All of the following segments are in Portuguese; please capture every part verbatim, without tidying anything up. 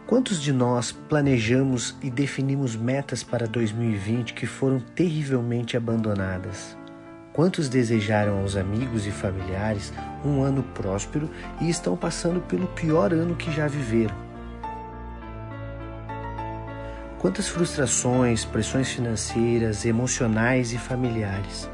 Quantos de nós planejamos e definimos metas para dois mil e vinte que foram terrivelmente abandonadas? Quantos desejaram aos amigos e familiares um ano próspero e estão passando pelo pior ano que já viveram? Quantas frustrações, pressões financeiras, emocionais e familiares?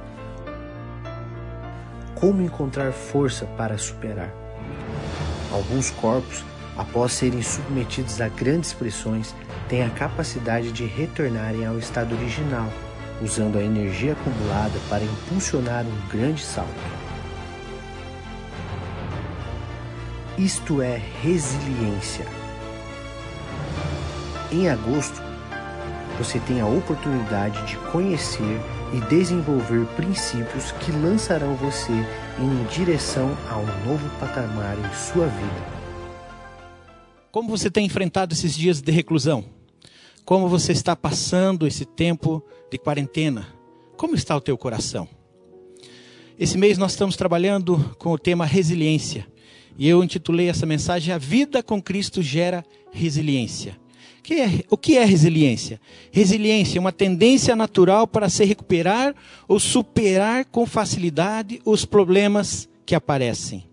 Como encontrar força para superar? Alguns corpos, após serem submetidos a grandes pressões, têm a capacidade de retornarem ao estado original, usando a energia acumulada para impulsionar um grande salto. Isto é resiliência. Em agosto, você tem a oportunidade de conhecer e desenvolver princípios que lançarão você em direção a um novo patamar em sua vida. Como você tem enfrentado esses dias de reclusão? Como você está passando esse tempo de quarentena? Como está o teu coração? Esse mês nós estamos trabalhando com o tema resiliência. E eu intitulei essa mensagem: A Vida com Cristo Gera Resiliência. Que é, o que é resiliência? Resiliência é uma tendência natural para se recuperar ou superar com facilidade os problemas que aparecem.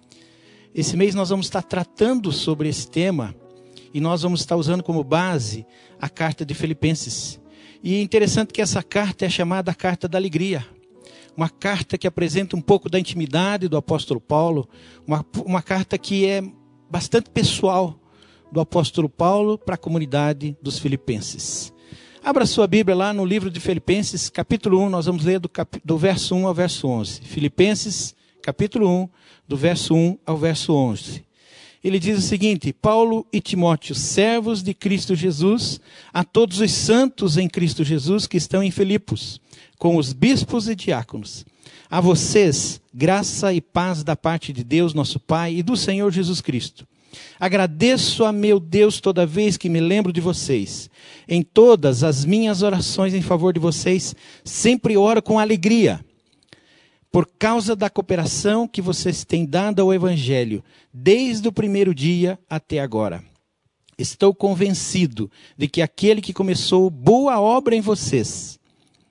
Esse mês nós vamos estar tratando sobre esse tema e nós vamos estar usando como base a carta de Filipenses. E é interessante que essa carta é chamada a carta da alegria. Uma carta que apresenta um pouco da intimidade do apóstolo Paulo, uma, uma carta que é bastante pessoal do apóstolo Paulo para a comunidade dos filipenses. Abra sua Bíblia lá no livro de Filipenses, capítulo um, nós vamos ler do, cap... do verso um ao verso onze. Filipenses, capítulo um, do verso um ao verso onze. Ele diz o seguinte: Paulo e Timóteo, servos de Cristo Jesus, a todos os santos em Cristo Jesus que estão em Filipos, com os bispos e diáconos. A vocês, graça e paz da parte de Deus, nosso Pai, e do Senhor Jesus Cristo. Agradeço a meu Deus toda vez que me lembro de vocês. Em todas as minhas orações em favor de vocês, sempre oro com alegria, por causa da cooperação que vocês têm dado ao Evangelho, desde o primeiro dia até agora. Estou convencido de que aquele que começou boa obra em vocês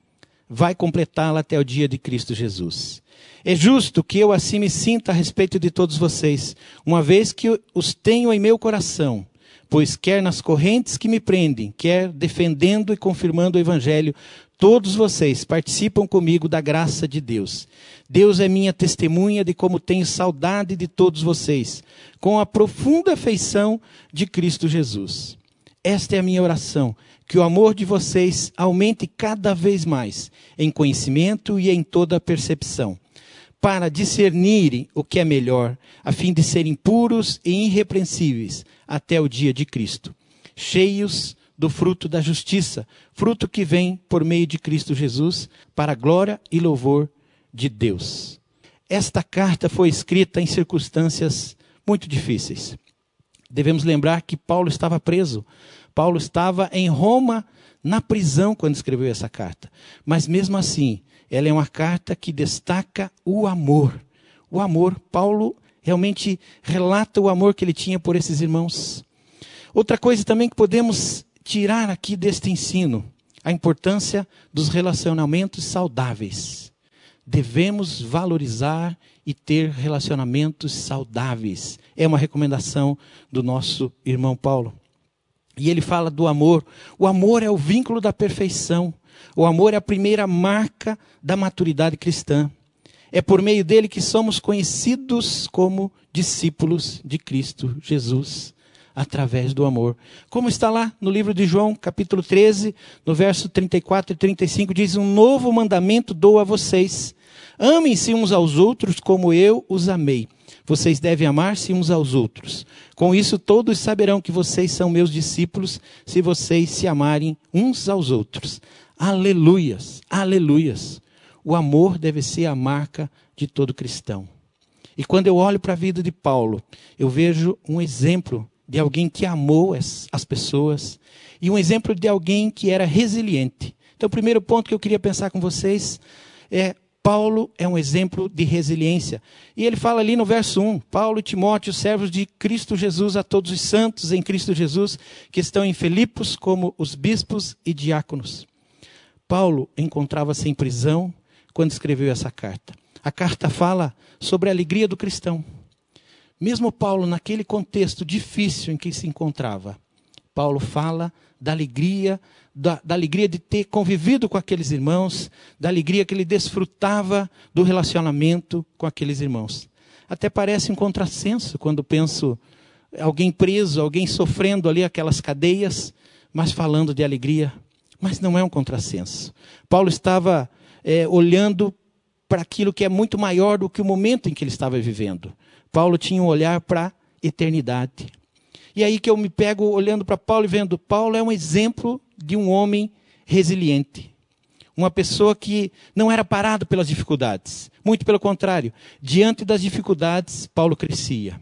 vai completá-la até o dia de Cristo Jesus. É justo que eu assim me sinta a respeito de todos vocês, uma vez que os tenho em meu coração, pois quer nas correntes que me prendem, quer defendendo e confirmando o Evangelho, todos vocês participam comigo da graça de Deus. Deus é minha testemunha de como tenho saudade de todos vocês, com a profunda afeição de Cristo Jesus. Esta é a minha oração, que o amor de vocês aumente cada vez mais, em conhecimento e em toda percepção, para discernirem o que é melhor, a fim de serem puros e irrepreensíveis até o dia de Cristo, cheios do fruto da justiça, fruto que vem por meio de Cristo Jesus, para a glória e louvor de Deus. Esta carta foi escrita em circunstâncias muito difíceis. Devemos lembrar que Paulo estava preso. Paulo estava em Roma, na prisão, quando escreveu essa carta. Mas mesmo assim, ela é uma carta que destaca o amor. O amor, Paulo realmente relata o amor que ele tinha por esses irmãos. Outra coisa também que podemos tirar aqui deste ensino, a importância dos relacionamentos saudáveis. Devemos valorizar e ter relacionamentos saudáveis. É uma recomendação do nosso irmão Paulo. E ele fala do amor. O amor é o vínculo da perfeição. O amor é a primeira marca da maturidade cristã. É por meio dele que somos conhecidos como discípulos de Cristo Jesus, através do amor. Como está lá no livro de João, capítulo treze, no verso trinta e quatro e trinta e cinco, diz: um novo mandamento dou a vocês. Amem-se uns aos outros como eu os amei. Vocês devem amar-se uns aos outros. Com isso todos saberão que vocês são meus discípulos, se vocês se amarem uns aos outros. Aleluias, aleluias. O amor deve ser a marca de todo cristão. E quando eu olho para a vida de Paulo, eu vejo um exemplo de alguém que amou as, as pessoas e um exemplo de alguém que era resiliente. Então o primeiro ponto que eu queria pensar com vocês é: Paulo é um exemplo de resiliência. E ele fala ali no verso um, Paulo e Timóteo, servos de Cristo Jesus, a todos os santos em Cristo Jesus, que estão em Filipos, como os bispos e diáconos. Paulo encontrava-se em prisão quando escreveu essa carta. A carta fala sobre a alegria do cristão. Mesmo Paulo, naquele contexto difícil em que se encontrava, Paulo fala da alegria, da, da alegria de ter convivido com aqueles irmãos, da alegria que ele desfrutava do relacionamento com aqueles irmãos. Até parece um contrassenso quando penso alguém preso, alguém sofrendo ali aquelas cadeias, mas falando de alegria. Mas não é um contrassenso. Paulo estava é, olhando para aquilo que é muito maior do que o momento em que ele estava vivendo. Paulo tinha um olhar para a eternidade. E aí que eu me pego olhando para Paulo e vendo, Paulo é um exemplo de um homem resiliente. Uma pessoa que não era parado pelas dificuldades. Muito pelo contrário, diante das dificuldades, Paulo crescia.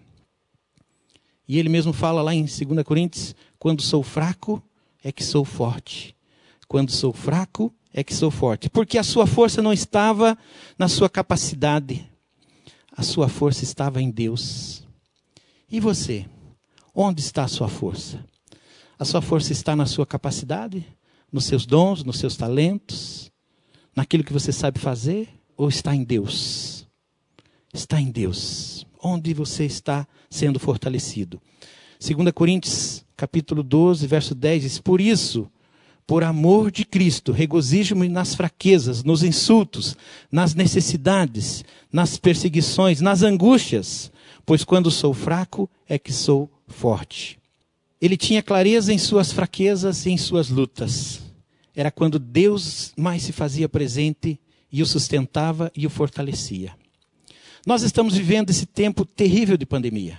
E ele mesmo fala lá em dois Coríntios, quando sou fraco, é que sou forte. Quando sou fraco, é que sou forte. Porque a sua força não estava na sua capacidade. A sua força estava em Deus. E você? Onde está a sua força? A sua força está na sua capacidade? Nos seus dons, nos seus talentos? Naquilo que você sabe fazer? Ou está em Deus? Está em Deus. Onde você está sendo fortalecido? dois Coríntios, capítulo doze, verso dez, diz, por isso, por amor de Cristo, regozijo-me nas fraquezas, nos insultos, nas necessidades, nas perseguições, nas angústias, pois quando sou fraco é que sou forte. Ele tinha clareza em suas fraquezas e em suas lutas. Era quando Deus mais se fazia presente e o sustentava e o fortalecia. Nós estamos vivendo esse tempo terrível de pandemia.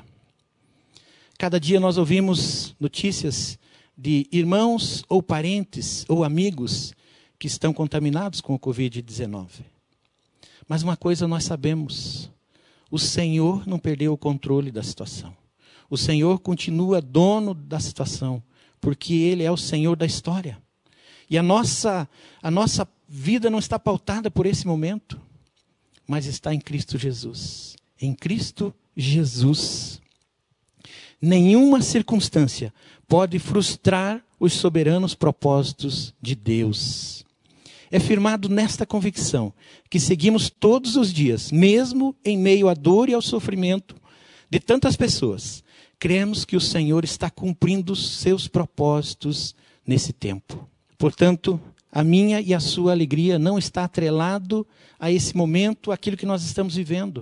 Cada dia nós ouvimos notícias de irmãos ou parentes ou amigos que estão contaminados com o covid dezenove. Mas uma coisa nós sabemos, o Senhor não perdeu o controle da situação. O Senhor continua dono da situação, porque Ele é o Senhor da história. E a nossa, a nossa vida não está pautada por esse momento, mas está em Cristo Jesus. Em Cristo Jesus. Nenhuma circunstância pode frustrar os soberanos propósitos de Deus. É firmado nesta convicção que seguimos todos os dias, mesmo em meio à dor e ao sofrimento de tantas pessoas, cremos que o Senhor está cumprindo os seus propósitos nesse tempo. Portanto, a minha e a sua alegria não está atrelado a esse momento, aquilo que nós estamos vivendo.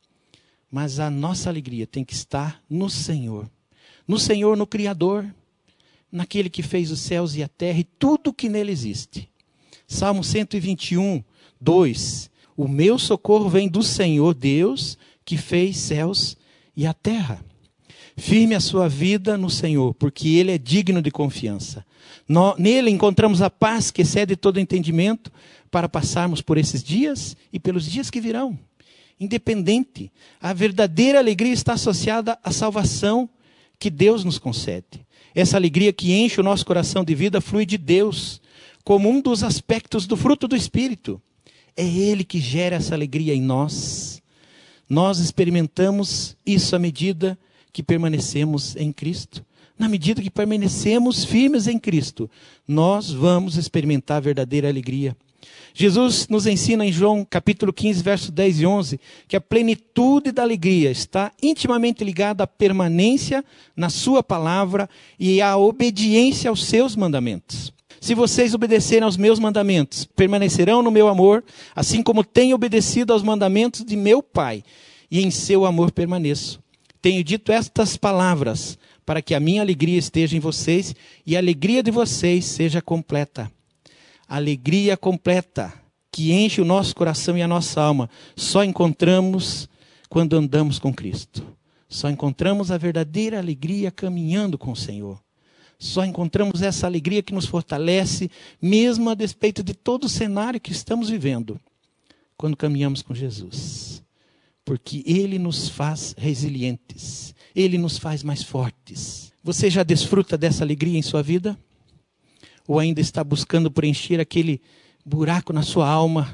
Mas a nossa alegria tem que estar no Senhor. No Senhor, no Criador, naquele que fez os céus e a terra e tudo que nele existe. Salmo cento e vinte e um, dois. O meu socorro vem do Senhor Deus, que fez céus e a terra. Firme a sua vida no Senhor, porque Ele é digno de confiança. Nele encontramos a paz que excede todo entendimento para passarmos por esses dias e pelos dias que virão. Independente, a verdadeira alegria está associada à salvação que Deus nos concede. Essa alegria que enche o nosso coração de vida flui de Deus, como um dos aspectos do fruto do Espírito. É Ele que gera essa alegria em nós. Nós experimentamos isso à medida que permanecemos em Cristo. Na medida que permanecemos firmes em Cristo, nós vamos experimentar a verdadeira alegria. Jesus nos ensina em João capítulo quinze, verso dez e onze, que a plenitude da alegria está intimamente ligada à permanência na sua palavra e à obediência aos seus mandamentos. Se vocês obedecerem aos meus mandamentos, permanecerão no meu amor, assim como tenho obedecido aos mandamentos de meu Pai, e em seu amor permaneço. Tenho dito estas palavras para que a minha alegria esteja em vocês e a alegria de vocês seja completa. Alegria completa que enche o nosso coração e a nossa alma só encontramos quando andamos com Cristo. Só encontramos a verdadeira alegria caminhando com o Senhor. Só encontramos essa alegria que nos fortalece, mesmo a despeito de todo o cenário que estamos vivendo, quando caminhamos com Jesus. Porque Ele nos faz resilientes. Ele nos faz mais fortes. Você já desfruta dessa alegria em sua vida? Ou ainda está buscando preencher aquele buraco na sua alma,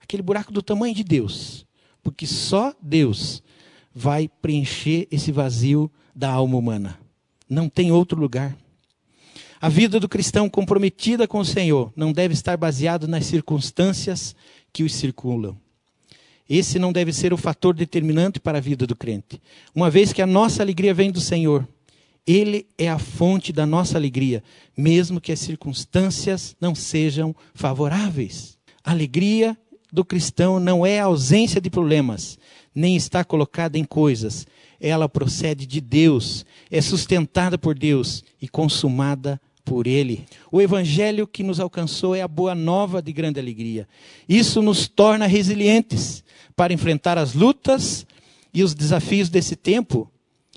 aquele buraco do tamanho de Deus, porque só Deus vai preencher esse vazio da alma humana. Não tem outro lugar. A vida do cristão comprometida com o Senhor não deve estar baseada nas circunstâncias que os circulam. Esse não deve ser o fator determinante para a vida do crente. Uma vez que a nossa alegria vem do Senhor, Ele é a fonte da nossa alegria, mesmo que as circunstâncias não sejam favoráveis. A alegria do cristão não é a ausência de problemas, nem está colocada em coisas. Ela procede de Deus, é sustentada por Deus e consumada por Ele. O evangelho que nos alcançou é a boa nova de grande alegria. Isso nos torna resilientes para enfrentar as lutas e os desafios desse tempo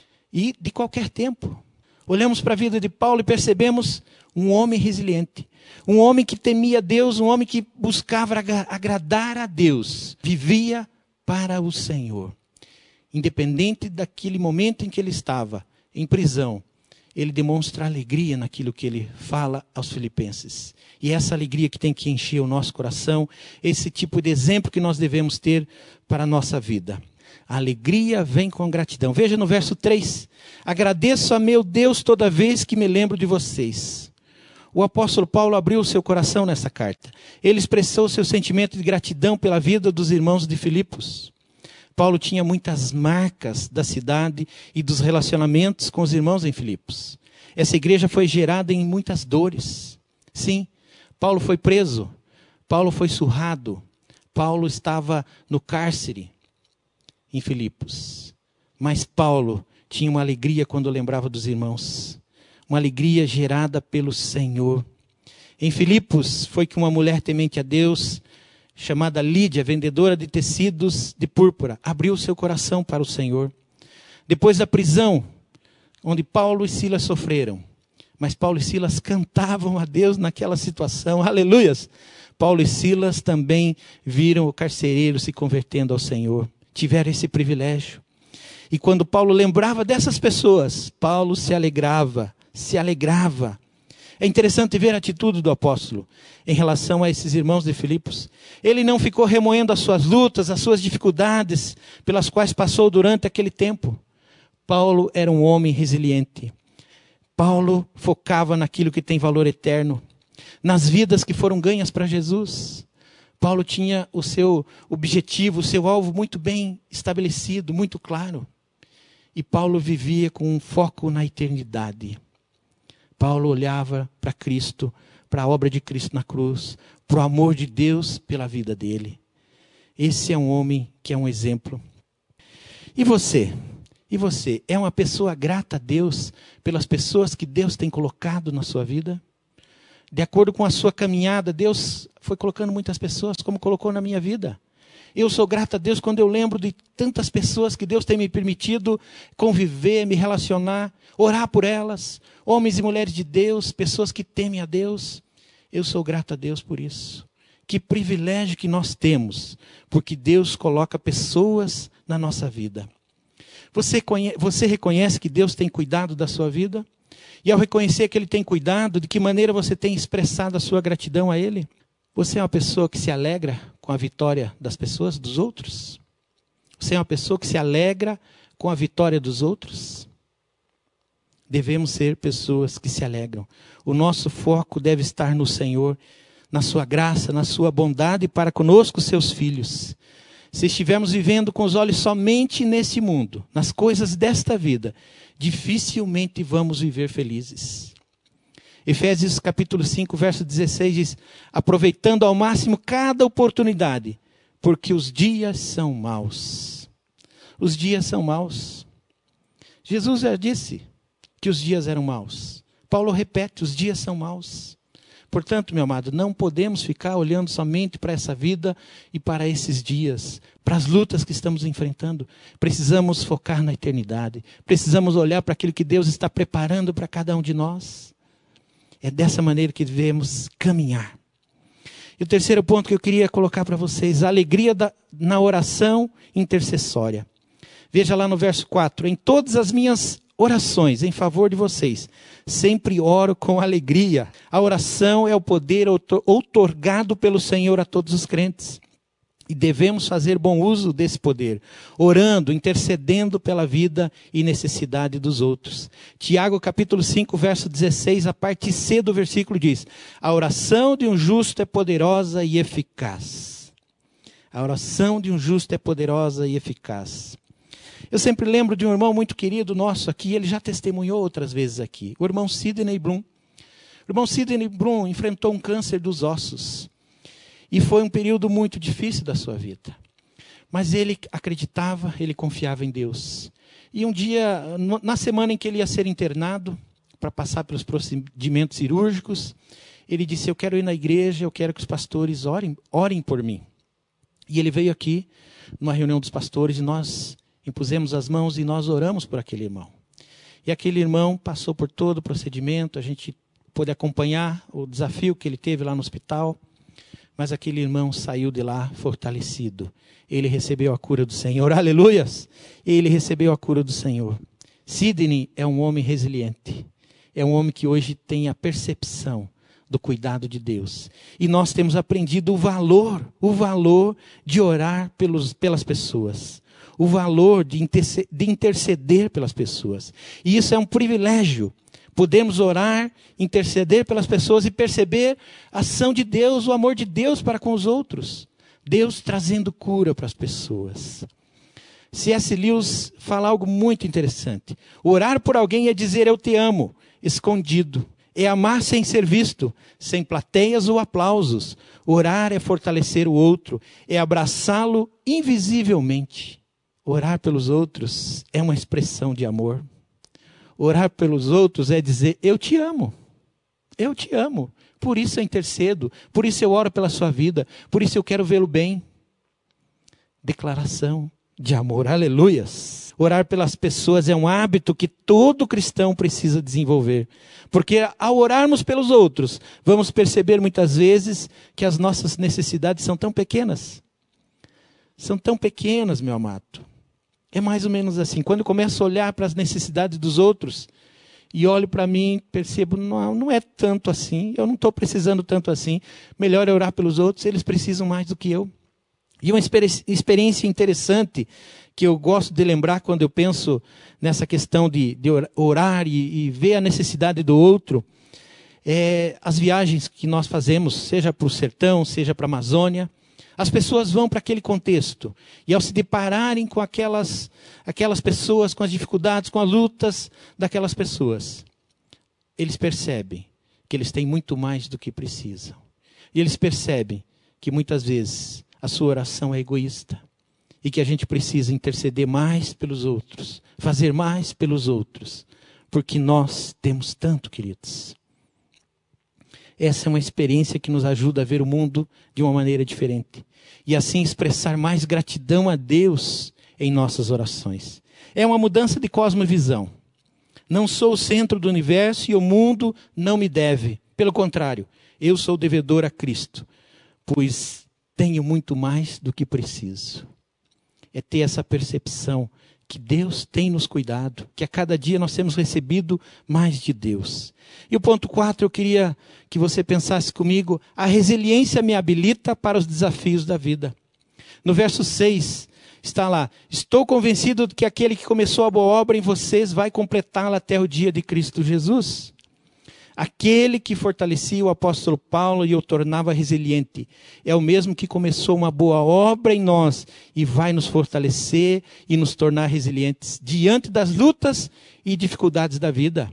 e de qualquer tempo. Olhamos para a vida de Paulo e percebemos um homem resiliente, um homem que temia Deus, um homem que buscava agradar a Deus, vivia para o Senhor. Independente daquele momento em que ele estava em prisão, ele demonstra alegria naquilo que ele fala aos filipenses. E essa alegria que tem que encher o nosso coração, esse tipo de exemplo que nós devemos ter para a nossa vida. A alegria vem com gratidão. Veja no verso três. Agradeço a meu Deus toda vez que me lembro de vocês. O apóstolo Paulo abriu o seu coração nessa carta. Ele expressou seu sentimento de gratidão pela vida dos irmãos de Filipos. Paulo tinha muitas marcas da cidade e dos relacionamentos com os irmãos em Filipos. Essa igreja foi gerada em muitas dores. Sim, Paulo foi preso, Paulo foi surrado, Paulo estava no cárcere em Filipos. Mas Paulo tinha uma alegria quando lembrava dos irmãos. Uma alegria gerada pelo Senhor. Em Filipos foi que uma mulher temente a Deus, chamada Lídia, vendedora de tecidos de púrpura, abriu seu coração para o Senhor. Depois da prisão, onde Paulo e Silas sofreram, mas Paulo e Silas cantavam a Deus naquela situação, aleluias. Paulo e Silas também viram o carcereiro se convertendo ao Senhor, tiveram esse privilégio. E quando Paulo lembrava dessas pessoas, Paulo se alegrava, se alegrava. É interessante ver a atitude do apóstolo em relação a esses irmãos de Filipos. Ele não ficou remoendo as suas lutas, as suas dificuldades pelas quais passou durante aquele tempo. Paulo era um homem resiliente. Paulo focava naquilo que tem valor eterno, nas vidas que foram ganhas para Jesus. Paulo tinha o seu objetivo, o seu alvo muito bem estabelecido, muito claro. E Paulo vivia com um foco na eternidade. Paulo olhava para Cristo, para a obra de Cristo na cruz, para o amor de Deus pela vida dele. Esse é um homem que é um exemplo. E você? E você? É uma pessoa grata a Deus pelas pessoas que Deus tem colocado na sua vida? De acordo com a sua caminhada, Deus foi colocando muitas pessoas, como colocou na minha vida. Eu sou grato a Deus quando eu lembro de tantas pessoas que Deus tem me permitido conviver, me relacionar, orar por elas. Homens e mulheres de Deus, pessoas que temem a Deus. Eu sou grato a Deus por isso. Que privilégio que nós temos, porque Deus coloca pessoas na nossa vida. Você, conhece, você reconhece que Deus tem cuidado da sua vida? E ao reconhecer que Ele tem cuidado, de que maneira você tem expressado a sua gratidão a Ele? Você é uma pessoa que se alegra com a vitória das pessoas, dos outros? Você é uma pessoa que se alegra com a vitória dos outros? Devemos ser pessoas que se alegram. O nosso foco deve estar no Senhor, na sua graça, na sua bondade para conosco, seus filhos. Se estivermos vivendo com os olhos somente nesse mundo, nas coisas desta vida, dificilmente vamos viver felizes. Efésios capítulo cinco, verso dezesseis diz: aproveitando ao máximo cada oportunidade, porque os dias são maus. Os dias são maus. Jesus já disse que os dias eram maus. Paulo repete, os dias são maus. Portanto, meu amado, não podemos ficar olhando somente para essa vida e para esses dias, para as lutas que estamos enfrentando. Precisamos focar na eternidade. Precisamos olhar para aquilo que Deus está preparando para cada um de nós. É dessa maneira que devemos caminhar. E o terceiro ponto que eu queria colocar para vocês, a alegria da, na oração intercessória. Veja lá no verso quatro, em todas as minhas orações em favor de vocês, sempre oro com alegria. A oração é o poder outorgado pelo Senhor a todos os crentes. E devemos fazer bom uso desse poder, orando, intercedendo pela vida e necessidade dos outros. Tiago capítulo cinco, verso dezesseis, a parte C do versículo diz: a oração de um justo é poderosa e eficaz. A oração de um justo é poderosa e eficaz. Eu sempre lembro de um irmão muito querido nosso aqui, ele já testemunhou outras vezes aqui, o irmão Sidney Bloom. O irmão Sidney Bloom enfrentou um câncer dos ossos. E foi um período muito difícil da sua vida. Mas ele acreditava, ele confiava em Deus. E um dia, na semana em que ele ia ser internado, para passar pelos procedimentos cirúrgicos, ele disse: eu quero ir na igreja, eu quero que os pastores orem, orem por mim. E ele veio aqui, numa reunião dos pastores, e nós impusemos as mãos e nós oramos por aquele irmão. E aquele irmão passou por todo o procedimento, a gente pôde acompanhar o desafio que ele teve lá no hospital. Mas aquele irmão saiu de lá fortalecido. Ele recebeu a cura do Senhor. Aleluias! Ele recebeu a cura do Senhor. Sidney é um homem resiliente. É um homem que hoje tem a percepção do cuidado de Deus. E nós temos aprendido o valor, o valor de orar pelos, pelas pessoas. O valor de interceder, de interceder pelas pessoas. E isso é um privilégio. Podemos orar, interceder pelas pessoas e perceber a ação de Deus, o amor de Deus para com os outros. Deus trazendo cura para as pessoas. C S Lewis fala algo muito interessante. Orar por alguém é dizer eu te amo, escondido. É amar sem ser visto, sem plateias ou aplausos. Orar é fortalecer o outro, é abraçá-lo invisivelmente. Orar pelos outros é uma expressão de amor. Orar pelos outros é dizer, eu te amo, eu te amo, por isso eu intercedo, por isso eu oro pela sua vida, por isso eu quero vê-lo bem. Declaração de amor, aleluias. Orar pelas pessoas é um hábito que todo cristão precisa desenvolver, porque ao orarmos pelos outros, vamos perceber muitas vezes que as nossas necessidades são tão pequenas, são tão pequenas, meu amado. É mais ou menos assim. Quando eu começo a olhar para as necessidades dos outros e olho para mim, percebo, não, não é tanto assim. Eu não estou precisando tanto assim. Melhor é orar pelos outros, eles precisam mais do que eu. E uma experiência interessante que eu gosto de lembrar quando eu penso nessa questão de, de orar e, e ver a necessidade do outro, é as viagens que nós fazemos, seja para o sertão, seja para a Amazônia. As pessoas vão para aquele contexto e ao se depararem com aquelas, aquelas pessoas, com as dificuldades, com as lutas daquelas pessoas, eles percebem que eles têm muito mais do que precisam. E eles percebem que muitas vezes a sua oração é egoísta e que a gente precisa interceder mais pelos outros, fazer mais pelos outros, porque nós temos tanto, queridos. Essa é uma experiência que nos ajuda a ver o mundo de uma maneira diferente. E assim expressar mais gratidão a Deus em nossas orações. É uma mudança de cosmovisão. Não sou o centro do universo e o mundo não me deve. Pelo contrário, eu sou devedor a Cristo, pois tenho muito mais do que preciso. É ter essa percepção que Deus tem nos cuidado, que a cada dia nós temos recebido mais de Deus. E o ponto quatro, eu queria que você pensasse comigo, a resiliência me habilita para os desafios da vida. No verso seis, está lá, estou convencido de que aquele que começou a boa obra em vocês vai completá-la até o dia de Cristo Jesus. Aquele que fortalecia o apóstolo Paulo e o tornava resiliente, é o mesmo que começou uma boa obra em nós e vai nos fortalecer e nos tornar resilientes diante das lutas e dificuldades da vida.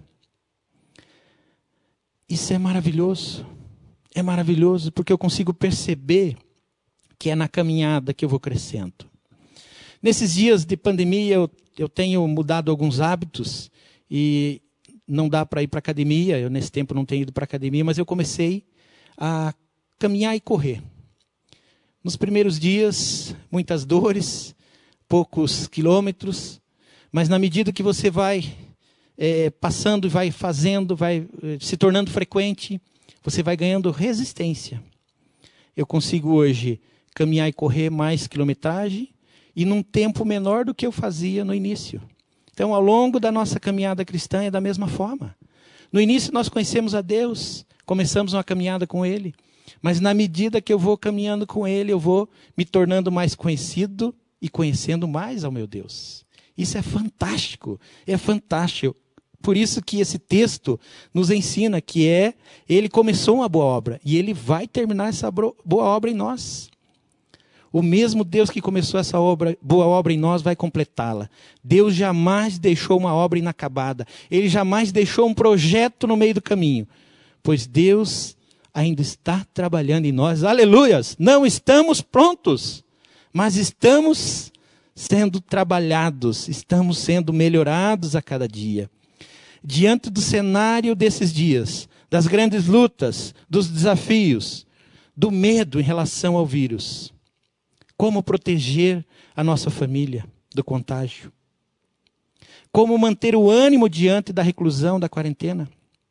Isso é maravilhoso, é maravilhoso porque eu consigo perceber que é na caminhada que eu vou crescendo. Nesses dias de pandemia eu, eu tenho mudado alguns hábitos e não dá para ir para a academia, eu nesse tempo não tenho ido para a academia, mas eu comecei a caminhar e correr. Nos primeiros dias, muitas dores, poucos quilômetros, mas na medida que você vai é, passando e vai fazendo, vai é, se tornando frequente, você vai ganhando resistência. Eu consigo hoje caminhar e correr mais quilometragem e num tempo menor do que eu fazia no início. Então, ao longo da nossa caminhada cristã é da mesma forma. No início nós conhecemos a Deus, começamos uma caminhada com Ele. Mas na medida que eu vou caminhando com Ele, eu vou me tornando mais conhecido e conhecendo mais ao meu Deus. Isso é fantástico, é fantástico. Por isso que esse texto nos ensina que é, Ele começou uma boa obra e Ele vai terminar essa boa obra em nós. O mesmo Deus que começou essa obra, boa obra em nós vai completá-la. Deus jamais deixou uma obra inacabada. Ele jamais deixou um projeto no meio do caminho. Pois Deus ainda está trabalhando em nós. Aleluias! Não estamos prontos, mas estamos sendo trabalhados, estamos sendo melhorados a cada dia. Diante do cenário desses dias, das grandes lutas, dos desafios, do medo em relação ao vírus, como proteger a nossa família do contágio? Como manter o ânimo diante da reclusão, da quarentena?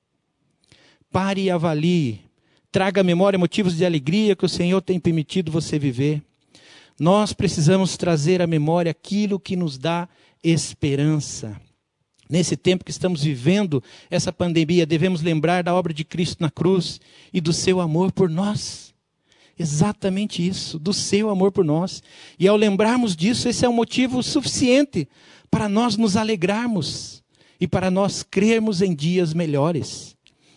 Pare e avalie. Traga à memória motivos de alegria que o Senhor tem permitido você viver. Nós precisamos trazer à memória aquilo que nos dá esperança. Nesse tempo que estamos vivendo essa pandemia, devemos lembrar da obra de Cristo na cruz e do seu amor por nós. Exatamente isso, do seu amor por nós. E ao lembrarmos disso, esse é um motivo suficiente para nós nos alegrarmos e para nós crermos em dias melhores.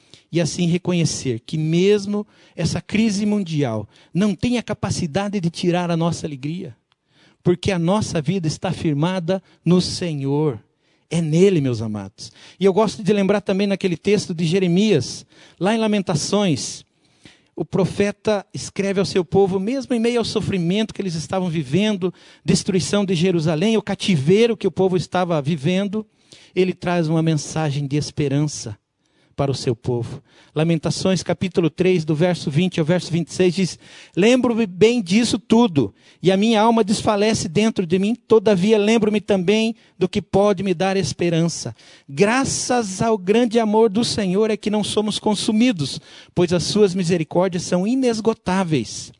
E assim reconhecer que mesmo essa crise mundial não tem a capacidade de tirar a nossa alegria, porque a nossa vida está firmada no Senhor. É nele, meus amados. E eu gosto de lembrar também naquele texto de Jeremias, lá em Lamentações, o profeta escreve ao seu povo, mesmo em meio ao sofrimento que eles estavam vivendo, destruição de Jerusalém, o cativeiro que o povo estava vivendo, ele traz uma mensagem de esperança para o seu povo. Lamentações capítulo três, do verso vinte ao verso vinte e seis, diz: lembro-me bem disso tudo, e a minha alma desfalece dentro de mim, todavia lembro-me também do que pode me dar esperança. Graças ao grande amor do Senhor é que não somos consumidos, pois as suas misericórdias são inesgotáveis.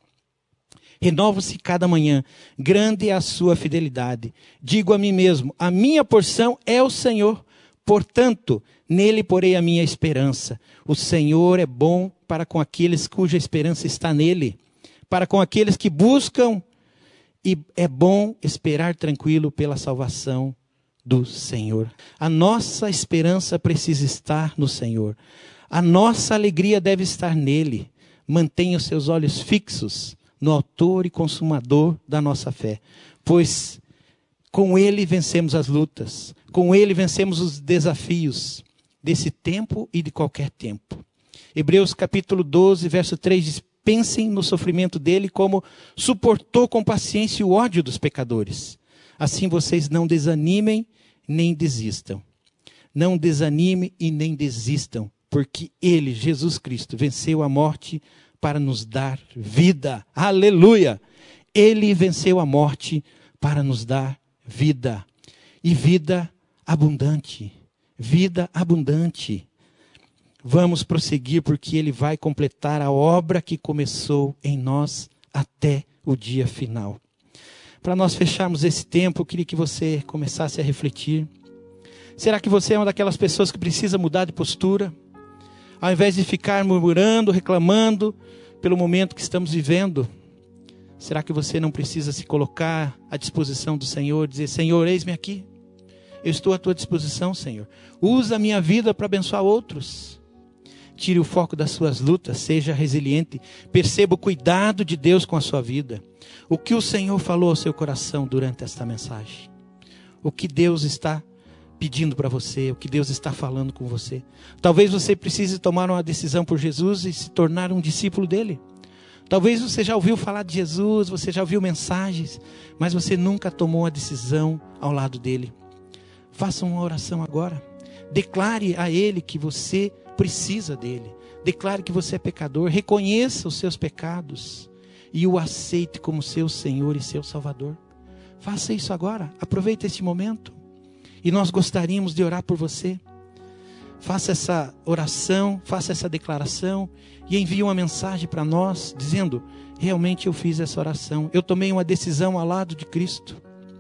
Renovo-se cada manhã, grande é a sua fidelidade. Digo a mim mesmo, a minha porção é o Senhor, portanto, nele porei a minha esperança. O Senhor é bom para com aqueles cuja esperança está nele, para com aqueles que buscam, e é bom esperar tranquilo pela salvação do Senhor. A nossa esperança precisa estar no Senhor. A nossa alegria deve estar nele. Mantenha os seus olhos fixos no autor e consumador da nossa fé, pois com ele vencemos as lutas, com ele vencemos os desafios desse tempo e de qualquer tempo. Hebreus capítulo doze, verso três diz: pensem no sofrimento dele, como suportou com paciência o ódio dos pecadores. Assim vocês não desanimem nem desistam. Não desanime e nem desistam, porque ele, Jesus Cristo, venceu a morte para nos dar vida. Aleluia! Ele venceu a morte para nos dar vida. E vida abundante. Vida abundante. Vamos prosseguir, porque ele vai completar a obra que começou em nós até o dia final. Para nós fecharmos esse tempo, eu queria que você começasse a refletir. Será que você é uma daquelas pessoas que precisa mudar de postura? Ao invés de ficar murmurando, reclamando pelo momento que estamos vivendo, será que você não precisa se colocar à disposição do Senhor, dizer: Senhor, eis-me aqui. Eu estou à tua disposição, Senhor. Usa a minha vida para abençoar outros. Tire o foco das suas lutas, seja resiliente. Perceba o cuidado de Deus com a sua vida. O que o Senhor falou ao seu coração durante esta mensagem? O que Deus está pedindo para você? O que Deus está falando com você? Talvez você precise tomar uma decisão por Jesus e se tornar um discípulo dele. Talvez você já ouviu falar de Jesus, você já ouviu mensagens, mas você nunca tomou a decisão ao lado dele. Faça uma oração agora. Declare a ele que você precisa dele. Declare que você é pecador. Reconheça os seus pecados e o aceite como seu Senhor e seu Salvador. Faça isso agora. Aproveite este momento. E nós gostaríamos de orar por você. Faça essa oração, faça essa declaração e envie uma mensagem para nós dizendo: realmente eu fiz essa oração. Eu tomei uma decisão ao lado de Cristo.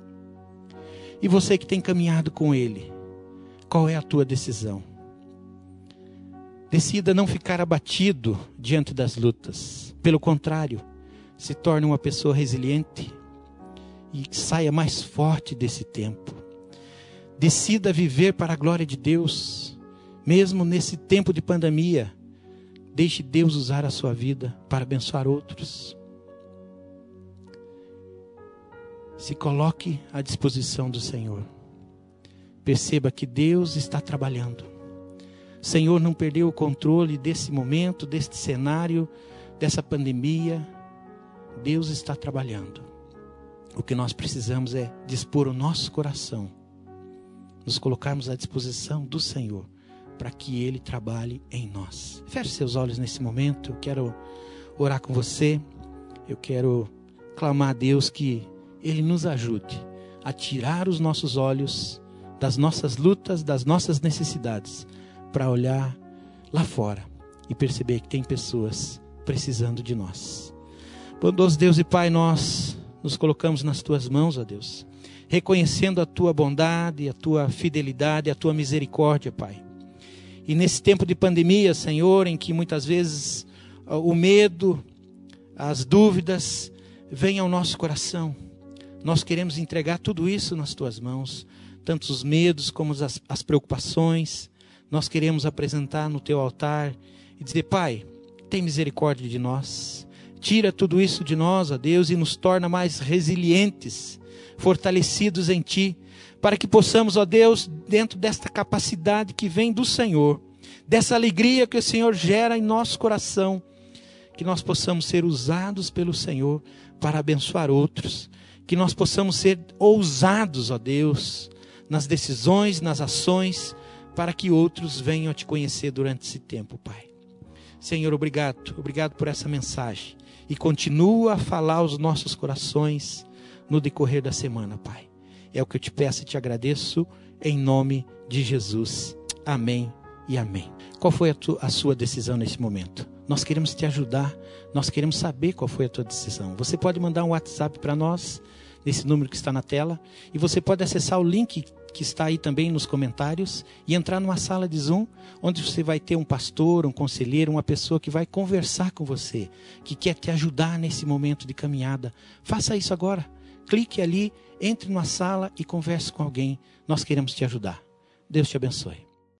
E você que tem caminhado com ele, qual é a tua decisão? Decida não ficar abatido diante das lutas. Pelo contrário, se torne uma pessoa resiliente e saia mais forte desse tempo. Decida viver para a glória de Deus, mesmo nesse tempo de pandemia. Deixe Deus usar a sua vida para abençoar outros. Se coloque à disposição do Senhor. Perceba que Deus está trabalhando. O Senhor não perdeu o controle desse momento, deste cenário, dessa pandemia. Deus está trabalhando. O que nós precisamos é dispor o nosso coração, nos colocarmos à disposição do Senhor, para que Ele trabalhe em nós. Feche seus olhos nesse momento. Eu quero orar com você. Eu quero clamar a Deus que Ele nos ajude a tirar os nossos olhos das nossas lutas, das nossas necessidades, para olhar lá fora e perceber que tem pessoas precisando de nós. Bondoso Deus e Pai, nós nos colocamos nas Tuas mãos, ó Deus, reconhecendo a Tua bondade, a Tua fidelidade, a Tua misericórdia, Pai. E nesse tempo de pandemia, Senhor, em que muitas vezes o medo, as dúvidas vêm ao nosso coração, nós queremos entregar tudo isso nas Tuas mãos, tanto os medos como as, as preocupações. Nós queremos apresentar no Teu altar e dizer: Pai, tem misericórdia de nós. Tira tudo isso de nós, ó Deus, e nos torna mais resilientes, fortalecidos em Ti, para que possamos, ó Deus, dentro desta capacidade que vem do Senhor, dessa alegria que o Senhor gera em nosso coração, que nós possamos ser usados pelo Senhor para abençoar outros, que nós possamos ser ousados, ó Deus, nas decisões, nas ações, para que outros venham a Te conhecer durante esse tempo, Pai. Senhor, obrigado, obrigado por essa mensagem. E continua a falar aos nossos corações no decorrer da semana, Pai. É o que eu te peço e te agradeço em nome de Jesus. Amém e amém. Qual foi a, tu, a sua decisão nesse momento? Nós queremos te ajudar, nós queremos saber qual foi a tua decisão. Você pode mandar um WhatsApp para nós, nesse número que está na tela, e você pode acessar o link que está aí também nos comentários e entrar numa sala de Zoom, onde você vai ter um pastor, um conselheiro, uma pessoa que vai conversar com você, que quer te ajudar nesse momento de caminhada. Faça isso agora. Clique ali, entre numa sala e converse com alguém. Nós queremos te ajudar. Deus te abençoe.